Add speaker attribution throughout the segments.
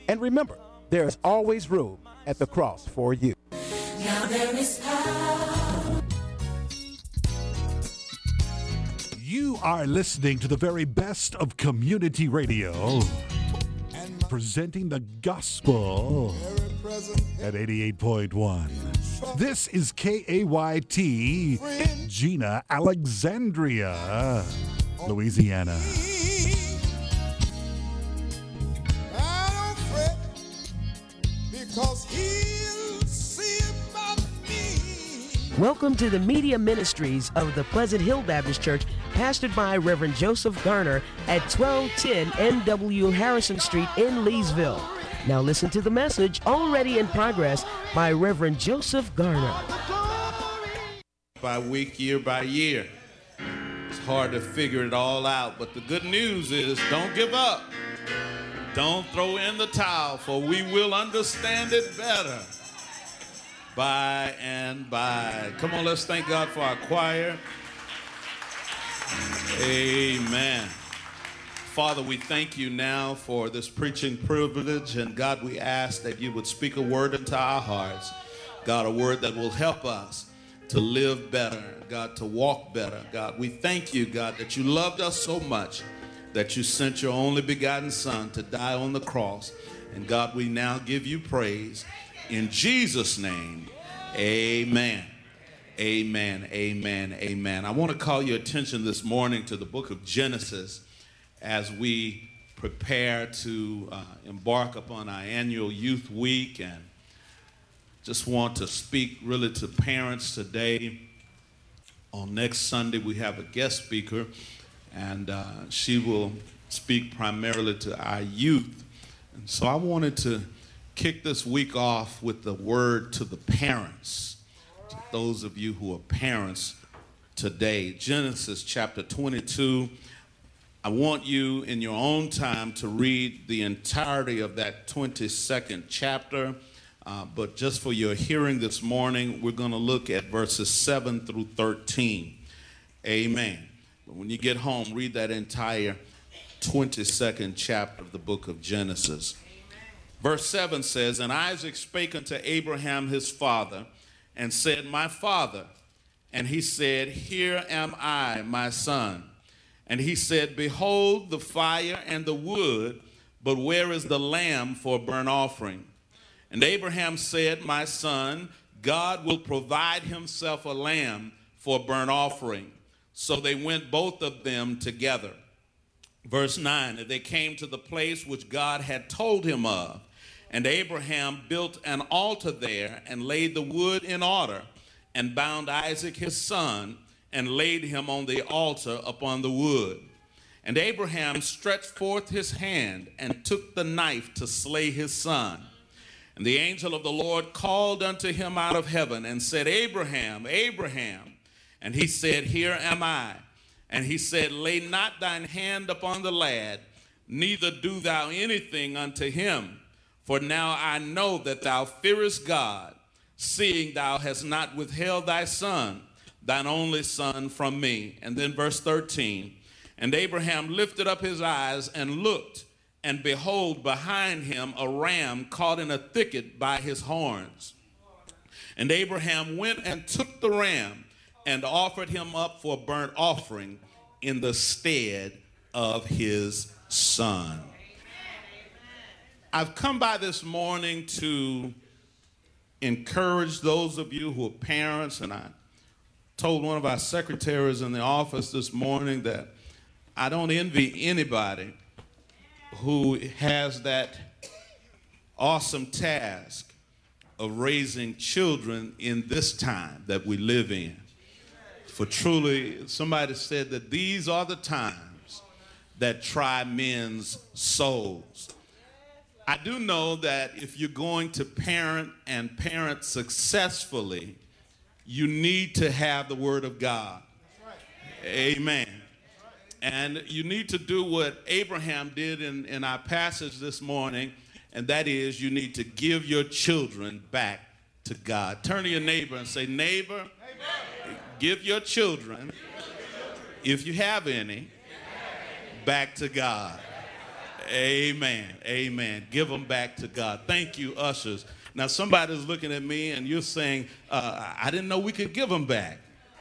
Speaker 1: And remember, there is always room at the cross for you.
Speaker 2: Now there is power.
Speaker 3: You are listening to the very best of community radio, presenting the gospel at 88.1. This is KAYT, Gina, Alexandria, Louisiana.
Speaker 4: I don't fret, because he'll see about me.
Speaker 5: Welcome to the Media Ministries of the Pleasant Hill Baptist Church, pastored by Reverend Joseph Garner at 1210 NW Harrison Street in Leesville. Now listen to the message already in progress by Reverend Joseph Garner.
Speaker 6: By week, year by year. It's hard to figure it all out, but the good news is don't give up. Don't throw in the towel, for we will understand it better by and by. Come on, let's thank God for our choir. Amen. Father, we thank you now for this preaching privilege, and God, we ask that you would speak a word into our hearts. God, a word that will help us to live better, God, to walk better. God, we thank you, God, that you loved us so much that you sent your only begotten Son to die on the cross. And God, we now give you praise. In Jesus' name, amen. Amen, amen, amen. I want to call your attention this morning to the book of Genesis as we prepare to embark upon our annual youth week, and just want to speak really to parents today. On next Sunday, we have a guest speaker, and she will speak primarily to our youth. And so I wanted to kick this week off with the word to the parents, to those of you who are parents today. Genesis chapter 22. I want you in your own time to read the entirety of that 22nd chapter. But just for your hearing this morning, we're going to look at verses 7 through 13. Amen. But when you get home, read that entire 22nd chapter of the book of Genesis. Verse 7 says, "And Isaac spake unto Abraham his father, and said, My father. And he said, Here am I, my son. And he said, Behold the fire and the wood, but where is the lamb for a burnt offering? And Abraham said, My son, God will provide himself a lamb for a burnt offering. So they went both of them together." Verse 9, "And they came to the place which God had told him of. And Abraham built an altar there, and laid the wood in order, and bound Isaac his son, and laid him on the altar upon the wood. And Abraham stretched forth his hand, and took the knife to slay his son. And the angel of the Lord called unto him out of heaven, and said, Abraham, Abraham. And he said, Here am I. And he said, Lay not thine hand upon the lad, neither do thou anything unto him. For now I know that thou fearest God, seeing thou hast not withheld thy son, thine only son, from me." And then verse 13, "And Abraham lifted up his eyes and looked, and behold, behind him a ram caught in a thicket by his horns. And Abraham went and took the ram, and offered him up for a burnt offering in the stead of his son." I've come by this morning to encourage those of you who are parents, and I told one of our secretaries in the office this morning that I don't envy anybody who has that awesome task of raising children in this time that we live in. For truly, somebody said that these are the times that try men's souls. I do know that if you're going to parent and parent successfully, you need to have the Word of God. Amen. And you need to do what Abraham did in our passage this morning, and that is you need to give your children back to God. Turn to your neighbor and say, Neighbor, give your children, if you have any, back to God. Amen. Amen. Give them back to God. Thank you, ushers. Now, somebody's looking at me and you're saying, I didn't know we could give them back.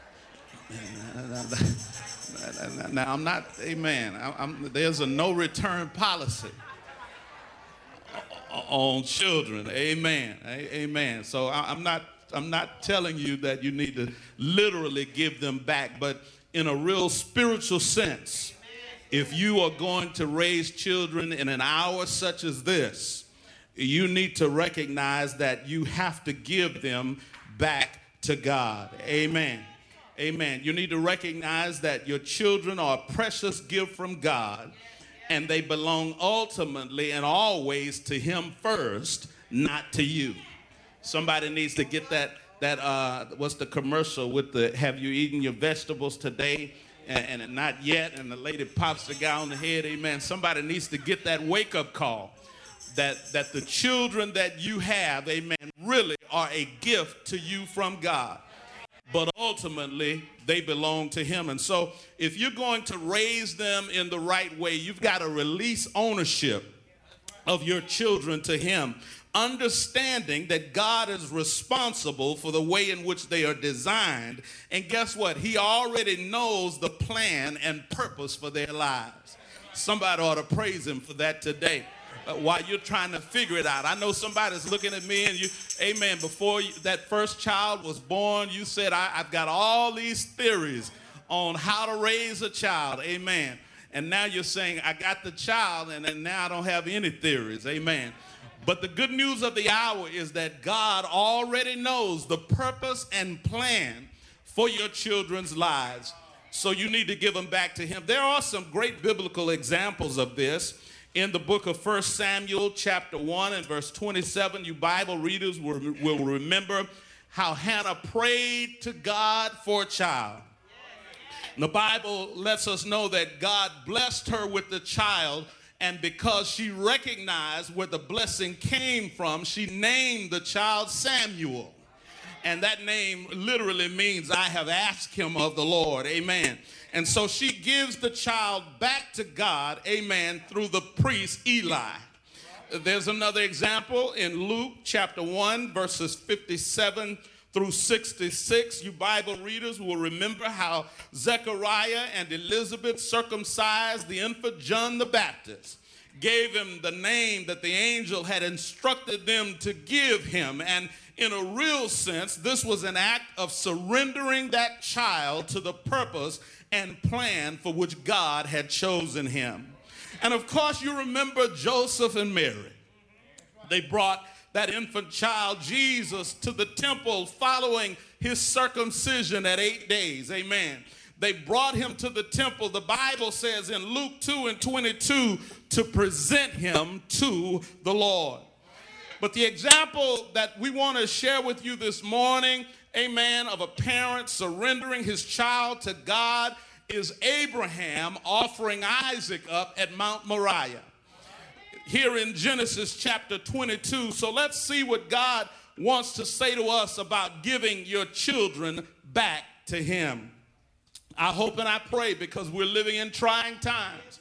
Speaker 6: Now, I'm not, amen. There's a no return policy on children. Amen. Amen. So I'm not telling you that you need to literally give them back, but in a real spiritual sense, if you are going to raise children in an hour such as this, you need to recognize that you have to give them back to God. Amen. Amen. You need to recognize that your children are a precious gift from God, and they belong ultimately and always to Him first, not to you. Somebody needs to get that what's the commercial with the have you eaten your vegetables today? And not yet, and the lady pops the guy on the head. Amen. Somebody needs to get that wake-up call that the children that you have, amen, really are a gift to you from God. But ultimately, they belong to Him. And so if you're going to raise them in the right way, you've got to release ownership of your children to Him, understanding that God is responsible for the way in which they are designed. And guess what? He already knows the plan and purpose for their lives. Somebody ought to praise Him for that today. While you're trying to figure it out. I know somebody's looking at me and you, amen, before that first child was born, you said, I've got all these theories on how to raise a child, amen. And now you're saying, I got the child, and then now I don't have any theories, amen. But the good news of the hour is that God already knows the purpose and plan for your children's lives. So you need to give them back to Him. There are some great biblical examples of this. In the book of 1 Samuel chapter 1 and verse 27, you Bible readers will remember how Hannah prayed to God for a child. And the Bible lets us know that God blessed her with the child, and because she recognized where the blessing came from, she named the child Samuel. And that name literally means I have asked him of the Lord. Amen. And so she gives the child back to God, amen, through the priest Eli. There's another example in Luke chapter 1, verses 57 through 66. You Bible readers will remember how Zechariah and Elizabeth circumcised the infant John the Baptist, gave him the name that the angel had instructed them to give him. And in a real sense, this was an act of surrendering that child to the purpose and plan for which God had chosen him. And of course, you remember Joseph and Mary. They brought that infant child, Jesus, to the temple following his circumcision at 8 days. Amen. They brought him to the temple, the Bible says in Luke 2 and 22, to present him to the Lord. But the example that we want to share with you this morning, amen, of a parent surrendering his child to God is Abraham offering Isaac up at Mount Moriah, here in Genesis chapter 22. So let's see what God wants to say to us about giving your children back to Him. I hope and I pray, because we're living in trying times.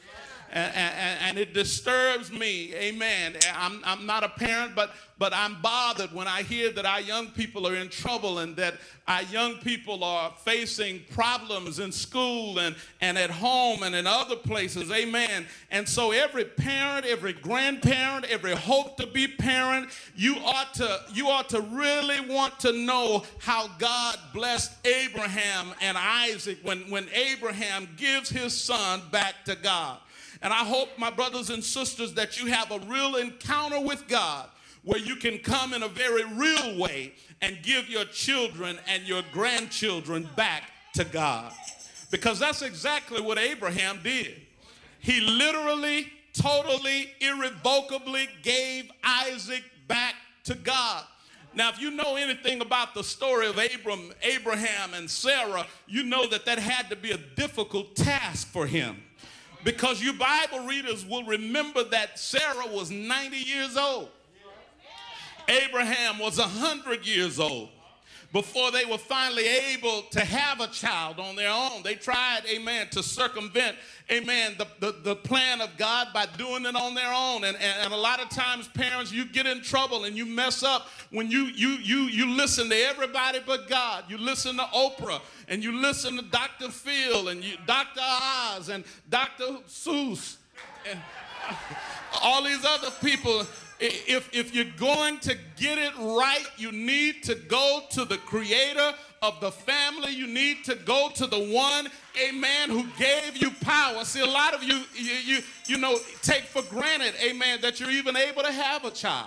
Speaker 6: And it disturbs me, amen. I'm not a parent, but I'm bothered when I hear that our young people are in trouble and that our young people are facing problems in school and at home and in other places, amen. And so every parent, every grandparent, every hope-to-be parent, you ought to really want to know how God blessed Abraham and Isaac when Abraham gives his son back to God. And I hope, my brothers and sisters, that you have a real encounter with God where you can come in a very real way and give your children and your grandchildren back to God. Because that's exactly what Abraham did. He literally, totally, irrevocably gave Isaac back to God. Now, if you know anything about the story of Abraham and Sarah, you know that had to be a difficult task for him. Because you Bible readers will remember that Sarah was 90 years old. Abraham was 100 years old. before they were finally able to have a child on their own. They tried, amen, to circumvent, amen, the plan of God by doing it on their own. And a lot of times, parents, you get in trouble and you mess up when you listen to everybody but God. You listen to Oprah, and you listen to Dr. Phil, and Dr. Oz, and Dr. Seuss, and all these other people. If you're going to get it right, you need to go to the creator of the family. You need to go to the one, amen, who gave you power. See, a lot of you take for granted, amen, that you're even able to have a child.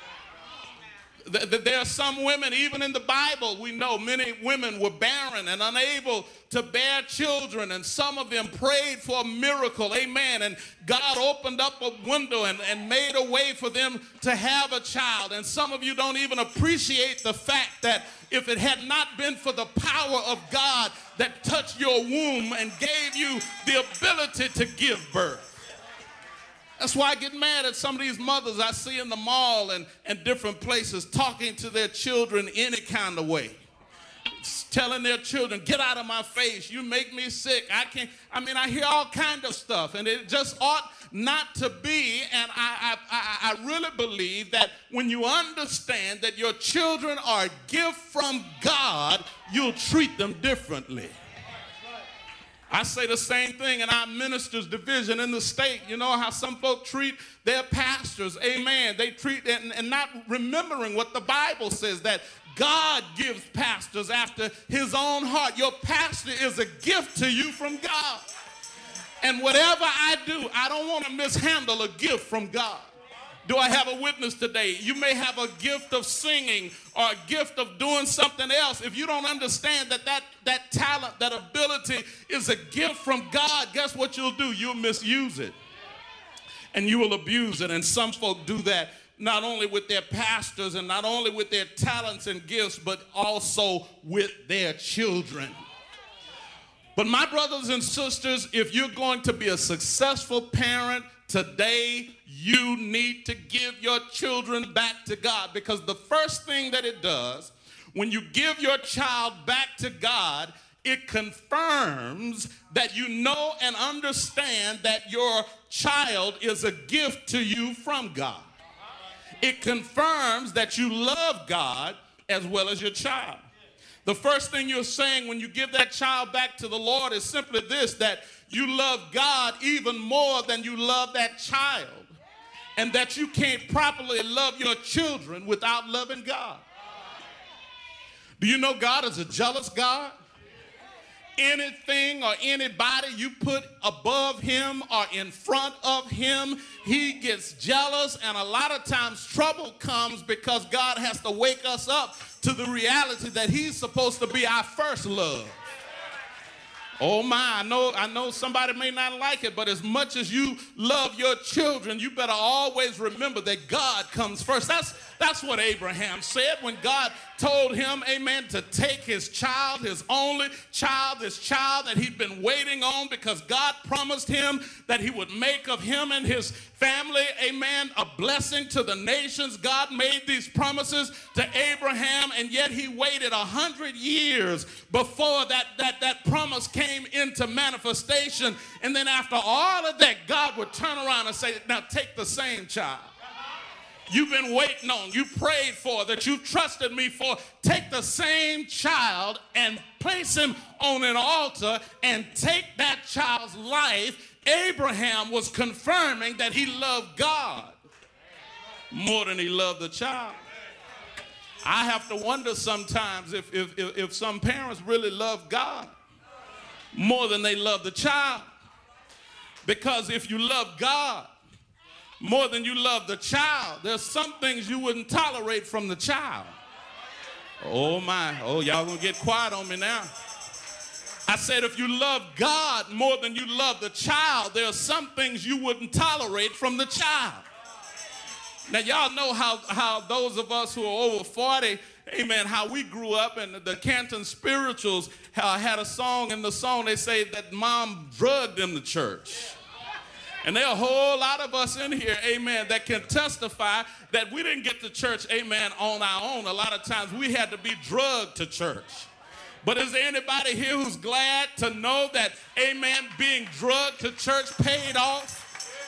Speaker 6: There are some women, even in the Bible, we know many women were barren and unable to bear children, and some of them prayed for a miracle, amen, and God opened up a window and made a way for them to have a child. And some of you don't even appreciate the fact that if it had not been for the power of God that touched your womb and gave you the ability to give birth. That's why I get mad at some of these mothers I see in the mall and different places talking to their children any kind of way. Telling their children, get out of my face, you make me sick. I hear all kind of stuff, and it just ought not to be. And I really believe that when you understand that your children are a gift from God, you'll treat them differently. I say the same thing in our ministers division in the state. You know how some folk treat their pastors, amen. They treat, and not remembering what the Bible says, that God gives pastors after his own heart. Your pastor is a gift to you from God. And whatever I do, I don't want to mishandle a gift from God. Do I have a witness today? You may have a gift of singing or a gift of doing something else. If you don't understand that talent, that ability is a gift from God, guess what you'll do? You'll misuse it. And you will abuse it. And some folk do that not only with their pastors and not only with their talents and gifts, but also with their children. But my brothers and sisters, if you're going to be a successful parent today, you need to give your children back to God, because the first thing that it does when you give your child back to God, it confirms that you know and understand that your child is a gift to you from God. It confirms that you love God as well as your child. The first thing you're saying when you give that child back to the Lord is simply this, that you love God even more than you love that child, and that you can't properly love your children without loving God. Do you know God is a jealous God? Anything or anybody you put above him or in front of him, he gets jealous, and a lot of times trouble comes because God has to wake us up to the reality that he's supposed to be our first love. Oh my, I know somebody may not like it, but as much as you love your children, you better always remember that God comes first. That's what Abraham said when God told him, amen, to take his child, his only child, this child that he'd been waiting on, because God promised him that he would make of him and his family, amen, a blessing to the nations. God made these promises to Abraham, and yet he waited 100 years before that promise came into manifestation. And then after all of that, God would turn around and say, now take the same child you've been waiting on, you prayed for, that you trusted me for, take the same child and place him on an altar and take that child's life. Abraham was confirming that he loved God more than he loved the child. I have to wonder sometimes if some parents really love God more than they love the child. Because if you love God more than you love the child, there's some things you wouldn't tolerate from the child. Oh my, oh y'all gonna get quiet on me now. I said if you love God more than you love the child, there are some things you wouldn't tolerate from the child. Now y'all know how those of us who are over 40, amen, how we grew up, and the Canton Spirituals had a song. In the song they say that mom drugged them to church. And there are a whole lot of us in here, amen, that can testify that we didn't get to church, amen, on our own. A lot of times we had to be drugged to church. But is there anybody here who's glad to know that, amen, being drugged to church paid off?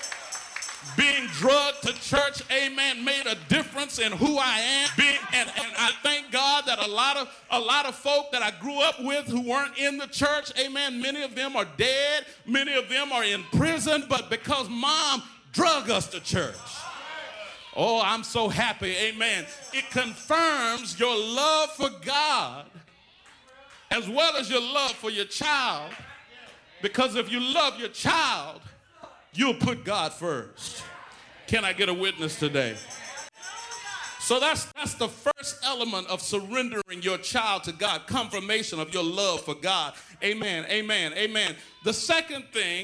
Speaker 6: Being drugged to church, amen, made a difference in who I am. And I thank God that a lot of folk that I grew up with who weren't in the church, amen, many of them are dead, many of them are in prison, but because mom drugged us to church. Oh, I'm so happy, amen. It confirms your love for God as well as your love for your child, because if you love your child, you'll put God first. Can I get a witness today? So that's the first element of surrendering your child to God, confirmation of your love for God. Amen, amen, amen. The second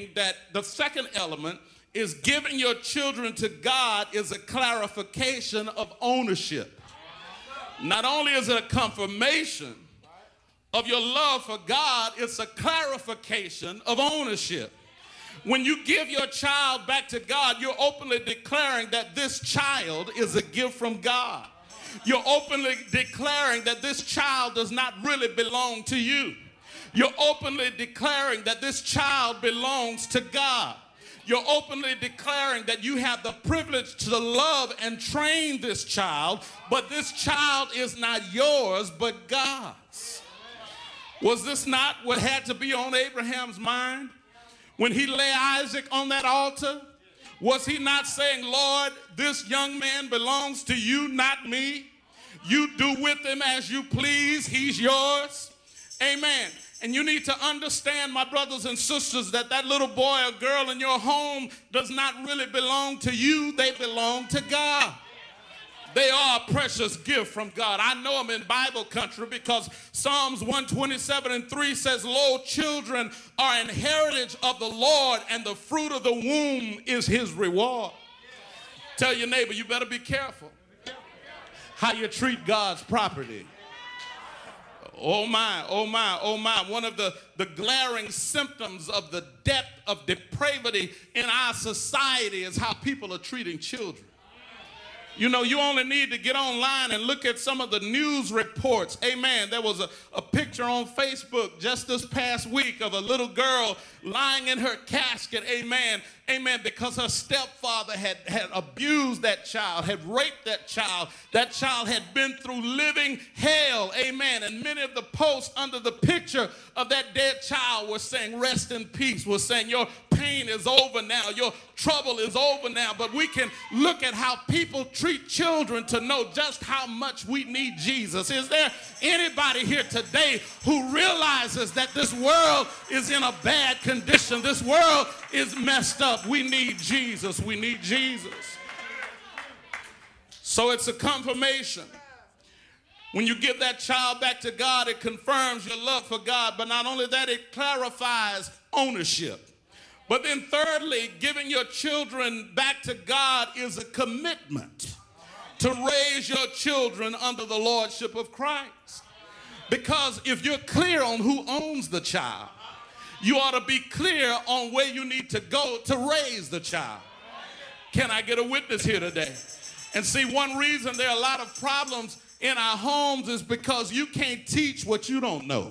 Speaker 6: element is giving your children to God is a clarification of ownership. Not only is it a confirmation of your love for God, it's a clarification of ownership. When you give your child back to God, you're openly declaring that this child is a gift from God. You're openly declaring that this child does not really belong to you. You're openly declaring that this child belongs to God. You're openly declaring that you have the privilege to love and train this child, but this child is not yours, but God's. Was this not what had to be on Abraham's mind? When he lay Isaac on that altar, was he not saying, Lord, this young man belongs to you, not me? You do with him as you please. He's yours. Amen. And you need to understand, my brothers and sisters, that that little boy or girl in your home does not really belong to you. They belong to God. They are a precious gift from God. I know them in Bible country because Psalms 127:3 says, lo, children are an heritage of the Lord, and the fruit of the womb is his reward. Tell your neighbor, you better be careful how you treat God's property. Oh my, oh my, oh my. One of the glaring symptoms of the depth of depravity in our society is how people are treating children. You know, you only need to get online and look at some of the news reports. Amen. There was a picture on Facebook just this past week of a little girl lying in her casket. Amen. Amen. Because her stepfather had abused that child, had raped that child. That child had been through living hell. Amen. And many of the posts under the picture of that dead child were saying, rest in peace, were saying, your pain is over now. Your trouble is over now. But we can look at how people treat children to know just how much we need Jesus. Is there anybody here today who realizes that this world is in a bad condition? This world is messed up. We need Jesus. We need Jesus. So it's a confirmation. When you give that child back to God, it confirms your love for God. But not only that, it clarifies ownership. But then thirdly, giving your children back to God is a commitment to raise your children under the lordship of Christ. Because if you're clear on who owns the child, you ought to be clear on where you need to go to raise the child. Can I get a witness here today? And see, one reason there are a lot of problems in our homes is because you can't teach what you don't know.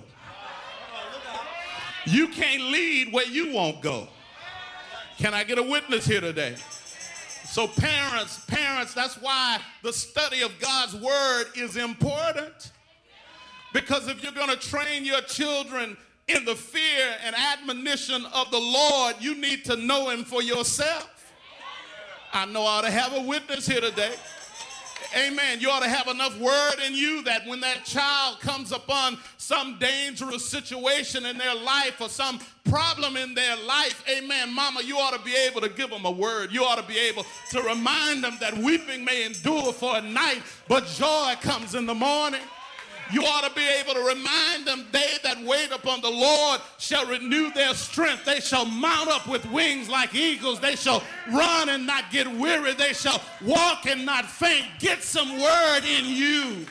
Speaker 6: You can't lead where you won't go. Can I get a witness here today? So parents, that's why the study of God's word is important. Because if you're going to train your children in the fear and admonition of the Lord, you need to know him for yourself. I know I ought to have a witness here today. Amen. You ought to have enough word in you that when that child comes upon some dangerous situation in their life or some problem in their life, amen, mama, you ought to be able to give them a word. You ought to be able to remind them that weeping may endure for a night, but joy comes in the morning. You ought to be able to remind them, they that wait upon the Lord shall renew their strength. They shall mount up with wings like eagles. They shall run and not get weary. They shall walk and not faint. Get some word in you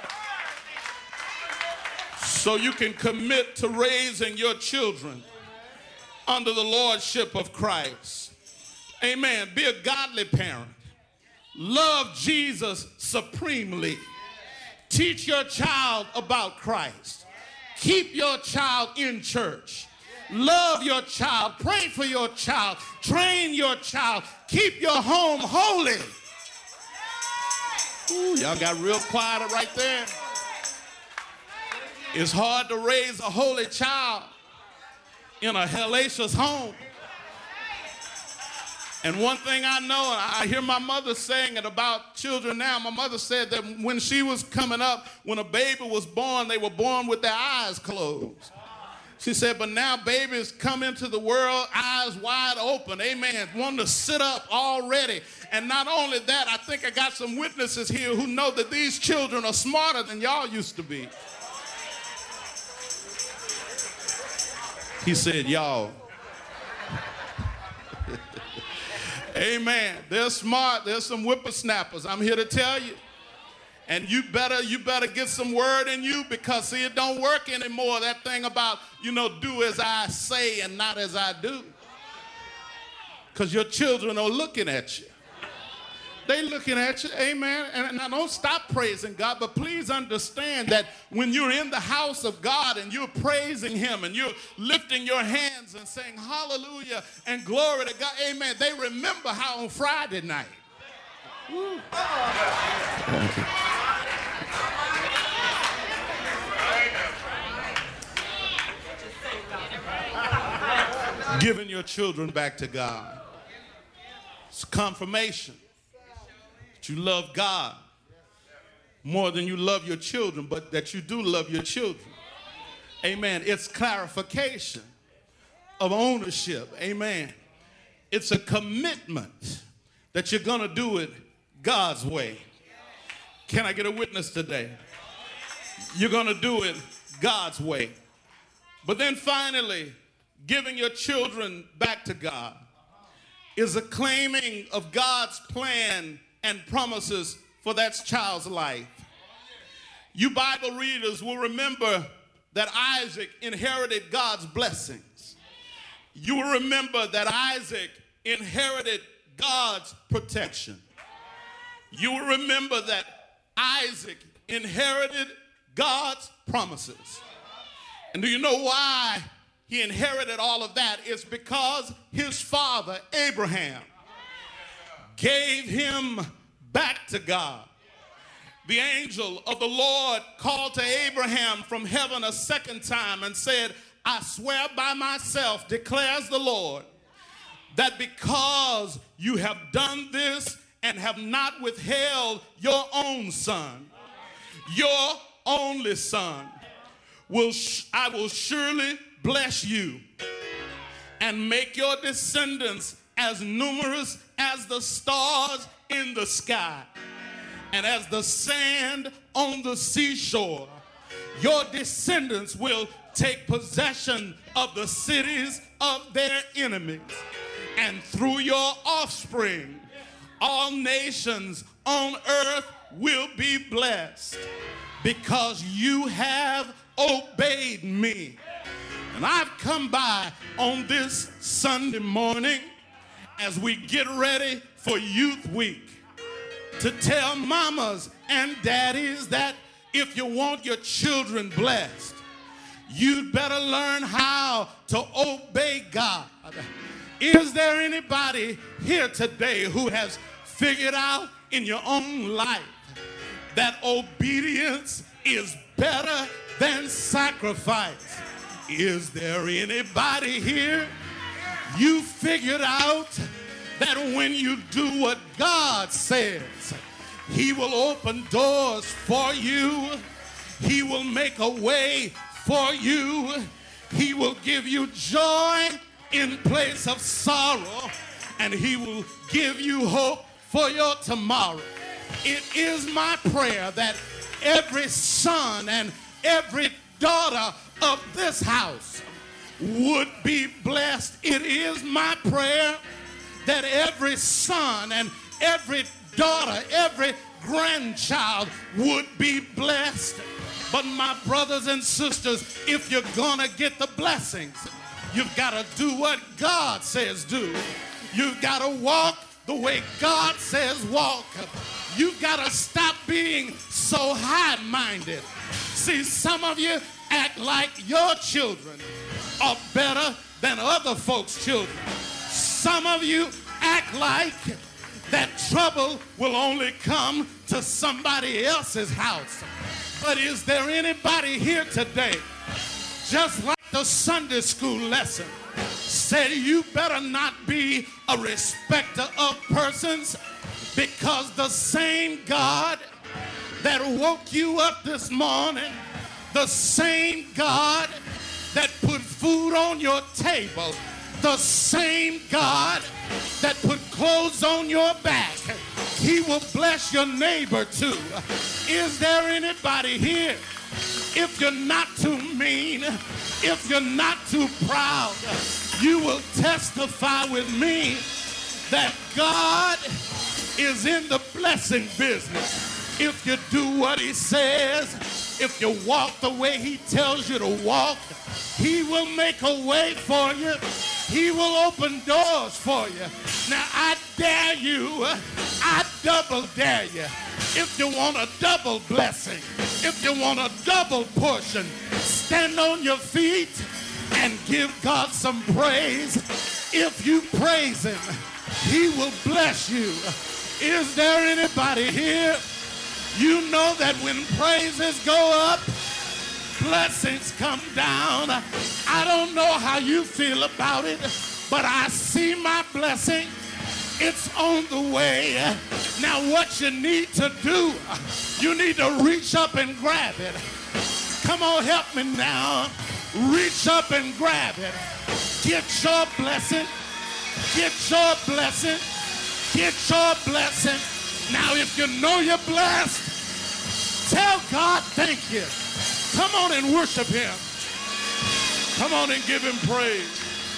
Speaker 6: so you can commit to raising your children under the lordship of Christ. Amen. Be a godly parent. Love Jesus supremely. Teach your child about Christ. Keep your child in church. Love your child. Pray for your child. Train your child. Keep your home holy. Ooh, y'all got real quiet right there. It's hard to raise a holy child in a hellacious home. And one thing I know, and I hear my mother saying it about children now. My mother said that when she was coming up, when a baby was born, they were born with their eyes closed. She said, but now babies come into the world eyes wide open, amen, wanting to sit up already. And not only that, I think I got some witnesses here who know that these children are smarter than y'all used to be. He said, y'all. Amen. They're smart. There's some whippersnappers. I'm here to tell you. And you better get some word in you, because see, it don't work anymore. That thing about, do as I say and not as I do. Because your children are looking at you. They looking at you, amen. And I don't stop praising God, but please understand that when you're in the house of God and you're praising him and you're lifting your hands and saying hallelujah and glory to God, amen, they remember how on Friday night. Woo. Giving your children back to God. It's confirmation that you love God more than you love your children, but that you do love your children. Amen. It's clarification of ownership. Amen. It's a commitment that you're going to do it God's way. Can I get a witness today? You're going to do it God's way. But then finally, giving your children back to God is a claiming of God's plan and promises for that child's life. You Bible readers will remember that Isaac inherited God's blessings. You will remember that Isaac inherited God's protection. You will remember that Isaac inherited God's promises. And do you know why he inherited all of that? It's because his father, Abraham, gave him back to God. The angel of the Lord called to Abraham from heaven a second time and said, I swear by myself, declares the Lord, that because you have done this and have not withheld your own son, your only son, I will surely bless you and make your descendants as numerous as the stars in the sky and as the sand on the seashore. Your descendants will take possession of the cities of their enemies, and through your offspring all nations on earth will be blessed, because you have obeyed me. And I've come by on this Sunday morning as we get ready for Youth Week to tell mamas and daddies that if you want your children blessed, you'd better learn how to obey God. Is there anybody here today who has figured out in your own life that obedience is better than sacrifice? Is there anybody here? You figured out that when you do what God says, he will open doors for you. He will make a way for you. He will give you joy in place of sorrow, and he will give you hope for your tomorrow. It is my prayer that every son and every daughter of this house would be blessed. It is my prayer that every son and every daughter, every grandchild would be blessed. But my brothers and sisters, if you're gonna get the blessings, you've got to do what God says do. You've got to walk the way God says walk. You've got to stop being so high-minded. See, some of you act like your children are better than other folks' children. Some of you act like that trouble will only come to somebody else's house. But is there anybody here today, just like the Sunday school lesson said, you better not be a respecter of persons, because the same God that woke you up this morning, the same God that put food on your table, the same God that put clothes on your back, he will bless your neighbor too. Is there anybody here, if you're not too mean, if you're not too proud, you will testify with me that God is in the blessing business. If you do what he says, if you walk the way he tells you to walk, he will make a way for you. He will open doors for you. Now, I dare you, I double dare you. If you want a double blessing, if you want a double portion, stand on your feet and give God some praise. If you praise him, he will bless you. Is there anybody here? You know that when praises go up, blessings come down. I don't know how you feel about it, but I see my blessing. It's on the way. Now what you need to do, you need to reach up and grab it. Come on, help me now. Reach up and grab it. Get your blessing. Get your blessing. Get your blessing. Now, if you know you're blessed, tell God thank you. Come on and worship him. Come on and give him praise.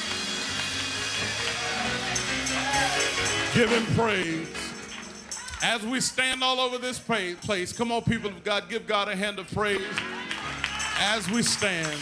Speaker 6: Give him praise. As we stand all over this place, come on, people of God, give God a hand of praise as we stand.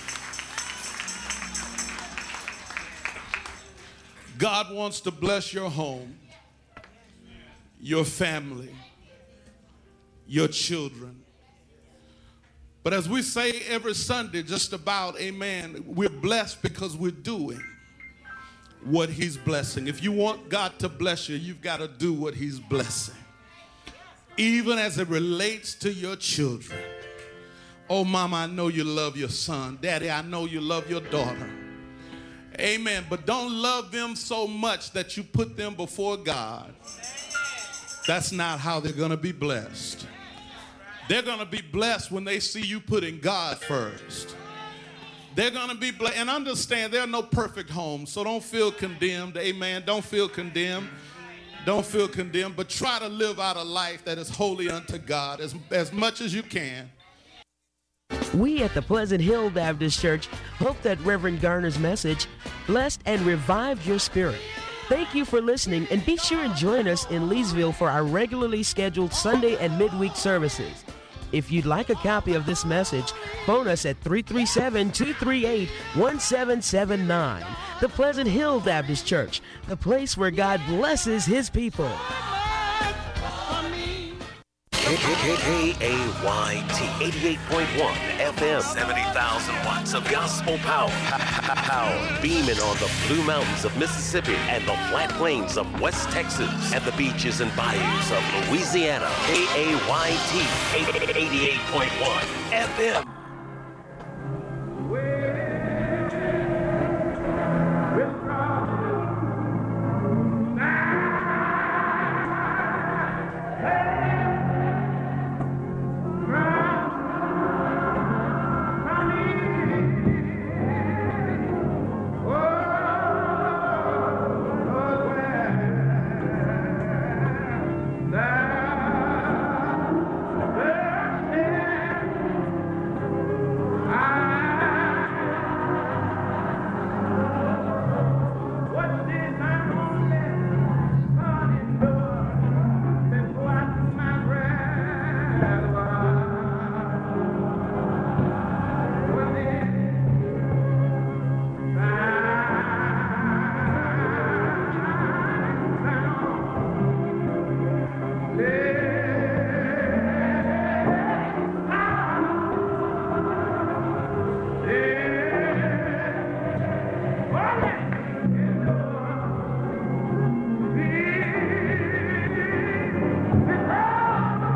Speaker 6: God wants to bless your home, your family, your children. But as we say every Sunday, just about, amen, we're blessed because we're doing what he's blessing. If you want God to bless you, you've got to do what he's blessing. Even as it relates to your children. Oh, Mama, I know you love your son. Daddy, I know you love your daughter. Amen. But don't love them so much that you put them before God. That's not how they're going to be blessed. They're going to be blessed when they see you putting God first. They're going to be blessed. And understand, there are no perfect homes, so don't feel condemned. Amen. Don't feel condemned. Don't feel condemned, but try to live out a life that is holy unto God as much as you can.
Speaker 5: We at the Pleasant Hill Baptist Church hope that Reverend Garner's message blessed and revived your spirit. Thank you for listening, and be sure and join us in Leesville for our regularly scheduled Sunday and midweek services. If you'd like a copy of this message, phone us at 337-238-1779. The Pleasant Hill Baptist Church, the place where God blesses his people.
Speaker 7: KAYT 88.1 FM, 70,000 watts of gospel power. Beaming on the Blue Mountains of Mississippi and the flat plains of West Texas and the beaches and bayous of Louisiana. KAYT 88.1 FM.